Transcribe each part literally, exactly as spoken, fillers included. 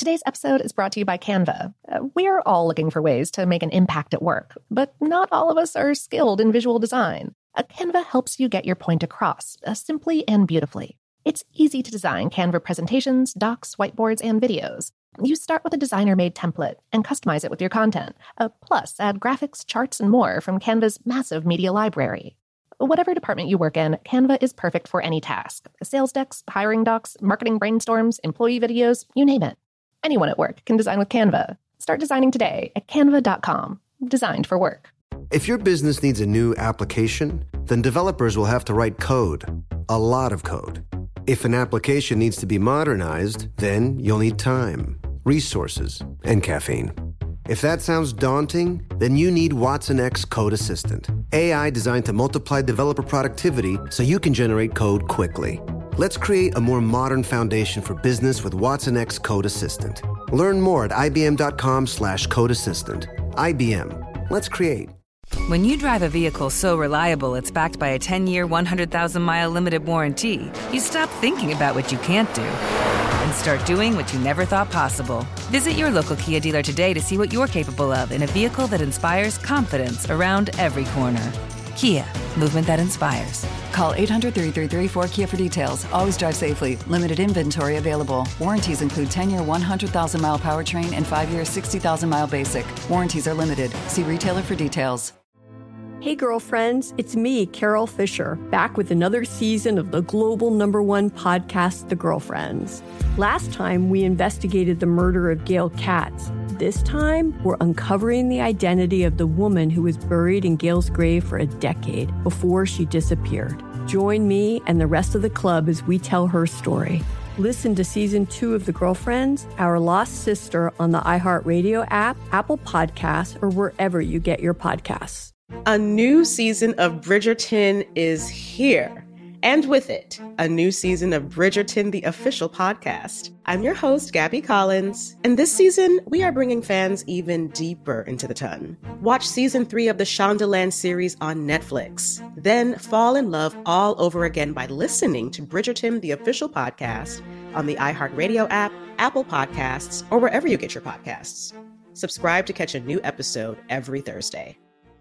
Today's episode is brought to you by Canva. Uh, we're all looking for ways to make an impact at work, but not all of us are skilled in visual design. Uh, Canva helps you get your point across, uh, simply and beautifully. It's easy to design Canva presentations, docs, whiteboards, and videos. You start with a designer-made template and customize it with your content. Uh, plus, add graphics, charts, and more from Canva's massive media library. Whatever department you work in, Canva is perfect for any task. Sales decks, hiring docs, marketing brainstorms, employee videos, you name it. Anyone at work can design with Canva. Start designing today at canva dot com. Designed for work. If your business needs a new application, then developers will have to write code. A lot of code. If an application needs to be modernized, then you'll need time, resources, and caffeine. If that sounds daunting, then you need Watson X Code Assistant. A I designed to multiply developer productivity so you can generate code quickly. Let's create a more modern foundation for business with Watson X Code Assistant. Learn more at ibm.com slash code assistant. I B M. Let's create. When you drive a vehicle so reliable it's backed by a ten-year, one hundred thousand mile limited warranty, you stop thinking about what you can't do and start doing what you never thought possible. Visit your local Kia dealer today to see what you're capable of in a vehicle that inspires confidence around every corner. Kia, movement that inspires. Call eight hundred, three three three, four K I A for details. Always drive safely. Limited inventory available. Warranties include ten-year, one hundred thousand mile powertrain and five-year, sixty thousand mile basic. Warranties are limited. See retailer for details. Hey girlfriends, it's me, Carol Fisher, back with another season of the global number one podcast, The Girlfriends. Last time, we investigated the murder of Gail Katz. This time, we're uncovering the identity of the woman who was buried in Gail's grave for a decade before she disappeared. Join me and the rest of the club as we tell her story. Listen to season two of The Girlfriends, Our Lost Sister on the iHeartRadio app, Apple Podcasts, or wherever you get your podcasts. A new season of Bridgerton is here. And with it, a new season of Bridgerton, the official podcast. I'm your host, Gabby Collins, and this season, we are bringing fans even deeper into the ton. Watch season three of the Shondaland series on Netflix. Then fall in love all over again by listening to Bridgerton, the official podcast, on the iHeartRadio app, Apple Podcasts, or wherever you get your podcasts. Subscribe to catch a new episode every Thursday.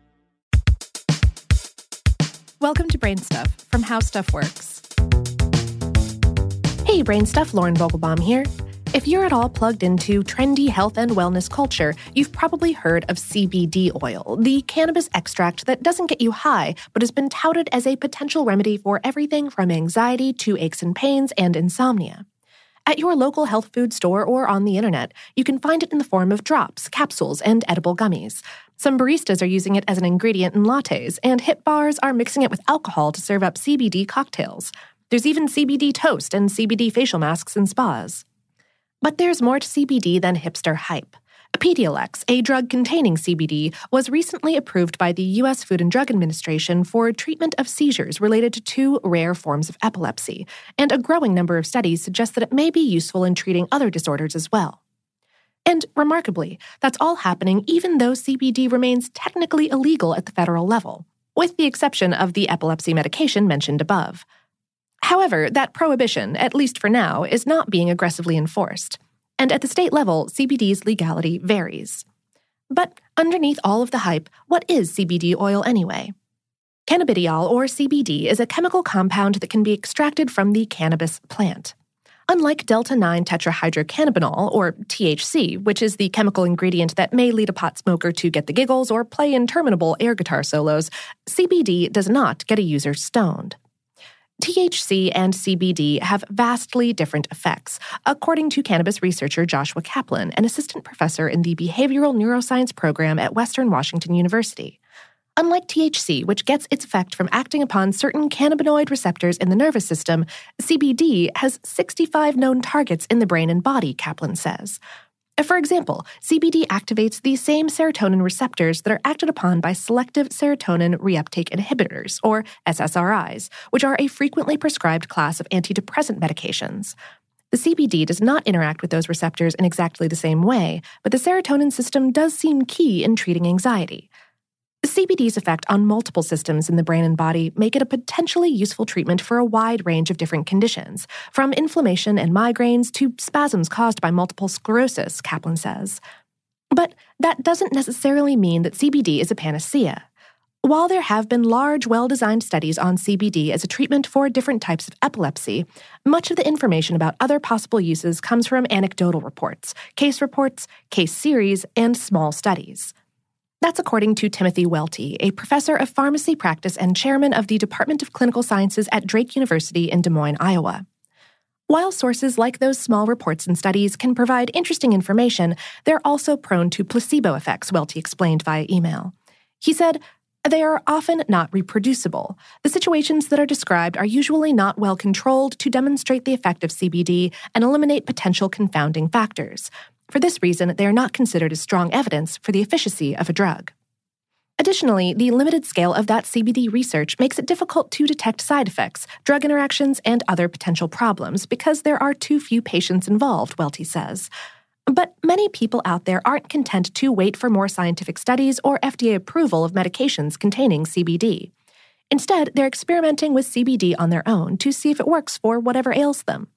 Welcome to Brain Stuff from How Stuff Works. Hey, Brain Stuff, Lauren Vogelbaum here. If you're at all plugged into trendy health and wellness culture, you've probably heard of C B D oil, the cannabis extract that doesn't get you high, but has been touted as a potential remedy for everything from anxiety to aches and pains and insomnia. At your local health food store or on the internet, you can find it in the form of drops, capsules, and edible gummies. Some baristas are using it as an ingredient in lattes, and hip bars are mixing it with alcohol to serve up C B D cocktails. There's even C B D toast and C B D facial masks in spas. But there's more to C B D than hipster hype. Epidiolex, a drug containing C B D, was recently approved by the U S Food and Drug Administration for treatment of seizures related to two rare forms of epilepsy, and a growing number of studies suggest that it may be useful in treating other disorders as well. And remarkably, that's all happening even though C B D remains technically illegal at the federal level, with the exception of the epilepsy medication mentioned above. However, that prohibition, at least for now, is not being aggressively enforced. And at the state level, C B D's legality varies. But underneath all of the hype, what is C B D oil anyway? Cannabidiol, or C B D, is a chemical compound that can be extracted from the cannabis plant. Unlike delta nine tetrahydrocannabinol, or T H C, which is the chemical ingredient that may lead a pot smoker to get the giggles or play interminable air guitar solos, C B D does not get a user stoned. T H C and C B D have vastly different effects, according to cannabis researcher Joshua Kaplan, an assistant professor in the Behavioral Neuroscience program at Western Washington University. Unlike T H C, which gets its effect from acting upon certain cannabinoid receptors in the nervous system, C B D has sixty-five known targets in the brain and body, Kaplan says. For example, C B D activates the same serotonin receptors that are acted upon by selective serotonin reuptake inhibitors, or S S R Is, which are a frequently prescribed class of antidepressant medications. The C B D does not interact with those receptors in exactly the same way, but the serotonin system does seem key in treating anxiety. C B D's effect on multiple systems in the brain and body make it a potentially useful treatment for a wide range of different conditions, from inflammation and migraines to spasms caused by multiple sclerosis, Kaplan says. But that doesn't necessarily mean that C B D is a panacea. While there have been large, well-designed studies on C B D as a treatment for different types of epilepsy, much of the information about other possible uses comes from anecdotal reports, case reports, case series, and small studies. That's according to Timothy Welty, a professor of pharmacy practice and chairman of the Department of Clinical Sciences at Drake University in Des Moines, Iowa. While sources like those small reports and studies can provide interesting information, they're also prone to placebo effects, Welty explained via email. He said, "They are often not reproducible. The situations that are described are usually not well controlled to demonstrate the effect of C B D and eliminate potential confounding factors. For this reason, they are not considered as strong evidence for the efficacy of a drug." Additionally, the limited scale of that C B D research makes it difficult to detect side effects, drug interactions, and other potential problems because there are too few patients involved, Welty says. But many people out there aren't content to wait for more scientific studies or F D A approval of medications containing C B D. Instead, they're experimenting with C B D on their own to see if it works for whatever ails them.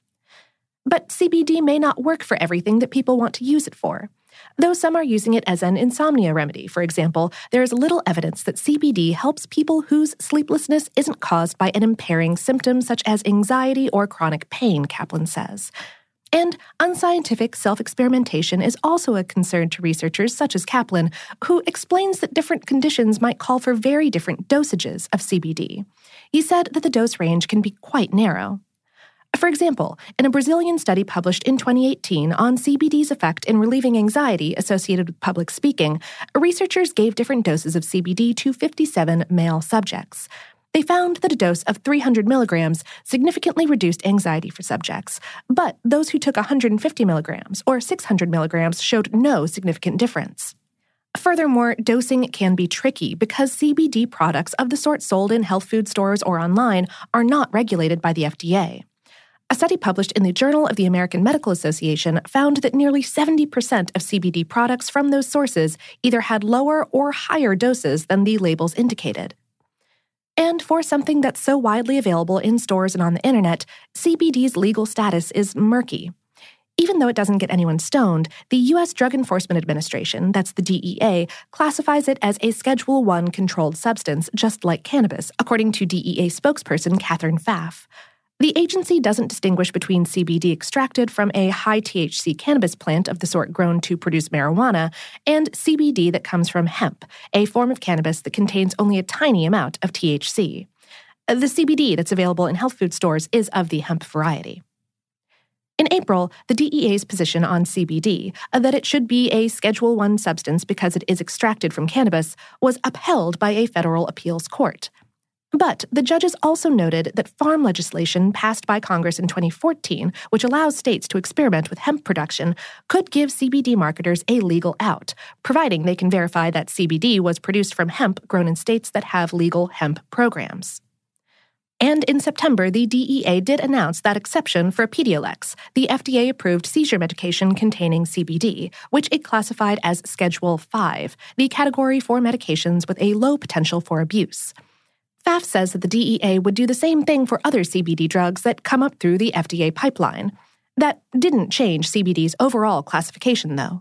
But C B D may not work for everything that people want to use it for. Though some are using it as an insomnia remedy, for example, there is little evidence that C B D helps people whose sleeplessness isn't caused by an impairing symptom such as anxiety or chronic pain, Kaplan says. And unscientific self-experimentation is also a concern to researchers such as Kaplan, who explains that different conditions might call for very different dosages of C B D. He said that the dose range can be quite narrow. For example, in a Brazilian study published in twenty eighteen on C B D's effect in relieving anxiety associated with public speaking, researchers gave different doses of C B D to fifty-seven male subjects. They found that a dose of three hundred milligrams significantly reduced anxiety for subjects, but those who took one hundred fifty milligrams or six hundred milligrams showed no significant difference. Furthermore, dosing can be tricky because C B D products of the sort sold in health food stores or online are not regulated by the F D A. A study published in the Journal of the American Medical Association found that nearly seventy percent of C B D products from those sources either had lower or higher doses than the labels indicated. And for something that's so widely available in stores and on the internet, C B D's legal status is murky. Even though it doesn't get anyone stoned, the U S Drug Enforcement Administration, that's the D E A, classifies it as a Schedule one controlled substance, just like cannabis, according to D E A spokesperson Catherine Pfaff. The agency doesn't distinguish between C B D extracted from a high-T H C cannabis plant of the sort grown to produce marijuana and C B D that comes from hemp, a form of cannabis that contains only a tiny amount of T H C. The C B D that's available in health food stores is of the hemp variety. In April, the D E A's position on C B D, that it should be a Schedule one substance because it is extracted from cannabis, was upheld by a federal appeals court. But the judges also noted that farm legislation passed by Congress in twenty fourteen, which allows states to experiment with hemp production, could give C B D marketers a legal out, providing they can verify that C B D was produced from hemp grown in states that have legal hemp programs. And in September, the D E A did announce that exception for Pedialex, the F D A-approved seizure medication containing C B D, which it classified as Schedule five, the category for medications with a low potential for abuse. Pfaff says that the D E A would do the same thing for other C B D drugs that come up through the F D A pipeline. That didn't change C B D's overall classification, though.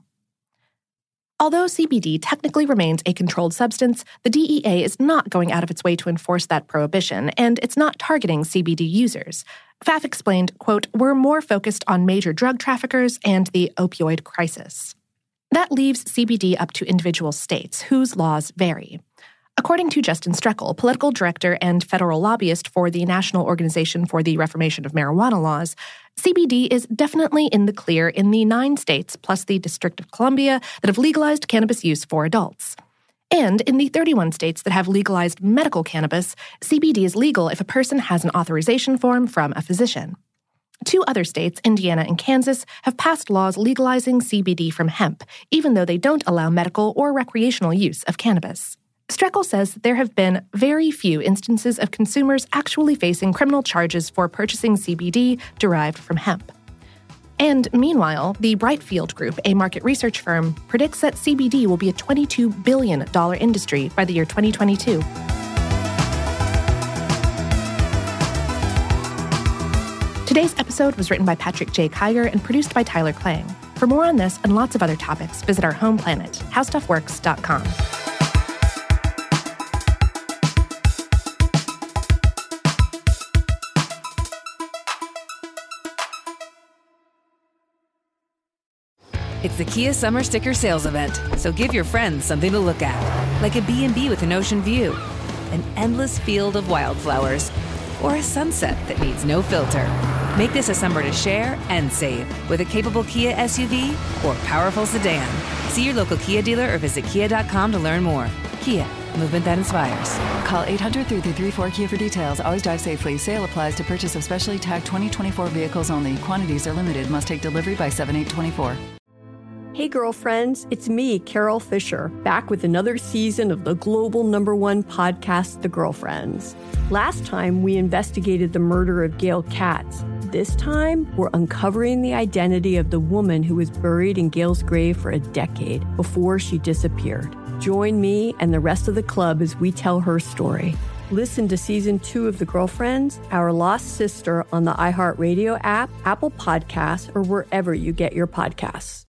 Although C B D technically remains a controlled substance, the D E A is not going out of its way to enforce that prohibition, and it's not targeting C B D users. Pfaff explained, quote, "We're more focused on major drug traffickers and the opioid crisis." That leaves C B D up to individual states, whose laws vary. According to Justin Streckel, political director and federal lobbyist for the National Organization for the Reformation of Marijuana Laws, C B D is definitely in the clear in the nine states plus the District of Columbia that have legalized cannabis use for adults. And in the thirty-one states that have legalized medical cannabis, C B D is legal if a person has an authorization form from a physician. Two other states, Indiana and Kansas, have passed laws legalizing C B D from hemp, even though they don't allow medical or recreational use of cannabis. Streckel says that there have been very few instances of consumers actually facing criminal charges for purchasing C B D derived from hemp. And meanwhile, the Brightfield Group, a market research firm, predicts that C B D will be a twenty-two billion dollars industry by the year twenty twenty-two. Today's episode was written by Patrick J. Kiger and produced by Tyler Klang. For more on this and lots of other topics, visit our home planet, how stuff works dot com. It's the Kia Summer Sticker Sales Event, so give your friends something to look at, like a B and B with an ocean view, an endless field of wildflowers, or a sunset that needs no filter. Make this a summer to share and save with a capable Kia S U V or powerful sedan. See your local Kia dealer or visit kia dot com to learn more. Kia, movement that inspires. Call eight hundred, three three three, four K I A for details. Always drive safely. Sale applies to purchase of specially tagged twenty twenty-four vehicles only. Quantities are limited. Must take delivery by seven eight twenty-four. Hey girlfriends, it's me, Carol Fisher, back with another season of the global number one podcast, The Girlfriends. Last time, we investigated the murder of Gail Katz. This time, we're uncovering the identity of the woman who was buried in Gail's grave for a decade before she disappeared. Join me and the rest of the club as we tell her story. Listen to season two of The Girlfriends, Our Lost Sister on the iHeartRadio app, Apple Podcasts, or wherever you get your podcasts.